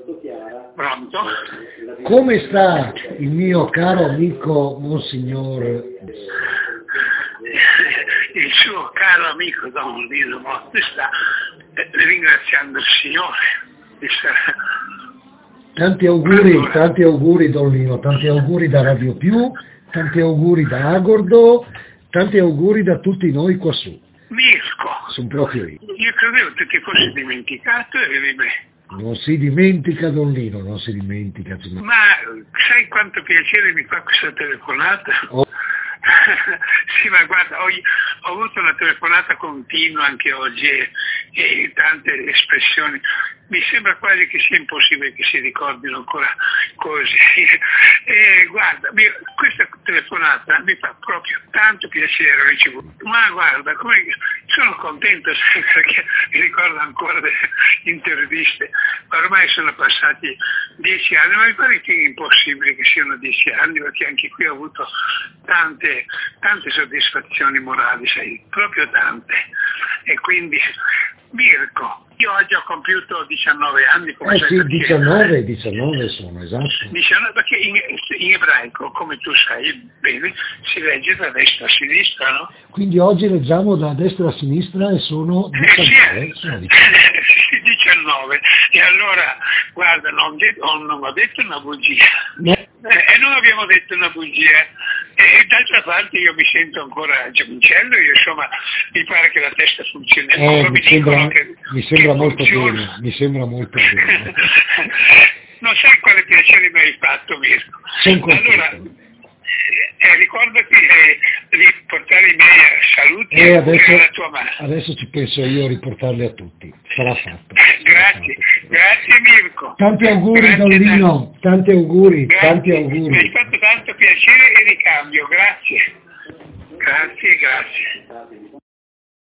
Pronto? Come sta il mio caro amico Monsignor? Il suo caro amico Don Lino Motti sta ringraziando il Signore. Tanti auguri Don Lino, tanti auguri da Radio Più, tanti auguri da Agordo, tanti auguri da tutti noi quassù. Mirko, sono proprio io. Io credevo che ti fossi dimenticato e beh. Non si dimentica Don Lino, non si dimentica. Ma sai quanto piacere mi fa questa telefonata? Oh. Sì, ma guarda, ho avuto una telefonata continua anche oggi e tante espressioni. Mi sembra quasi che sia impossibile che si ricordino ancora così. Guarda, questa telefonata mi fa proprio tanto piacere ricevuto. Ma guarda, sono contento perché mi ricordo ancora delle interviste. Ormai sono passati 10 anni, ma mi pare che è impossibile che siano 10 anni, perché anche qui ho avuto tante soddisfazioni morali, sai, proprio tante. E quindi, Mirko, io oggi ho compiuto 19 anni. Come sì, 19 sono, esatto. 19, perché in ebraico, come tu sai bene, si legge da destra a sinistra, no? Quindi oggi leggiamo da destra a sinistra e sono 19. Sì, 19. E allora, guarda, non ho detto una bugia. No. E non abbiamo detto una bugia. E d'altra parte io mi sento ancora giovincello, insomma, mi pare che la testa funzioni ancora. Mi sembra molto bene. Non sai quale piacere mi hai fatto, Mirko. Allora, ricordati di portare i miei saluti alla tua madre. Adesso ci penso io a riportarli a tutti. Sarà fatto. Grazie Mirko. Tanti auguri Don Lino, tanti auguri. Mi hai fatto tanto piacere e ricambio, grazie.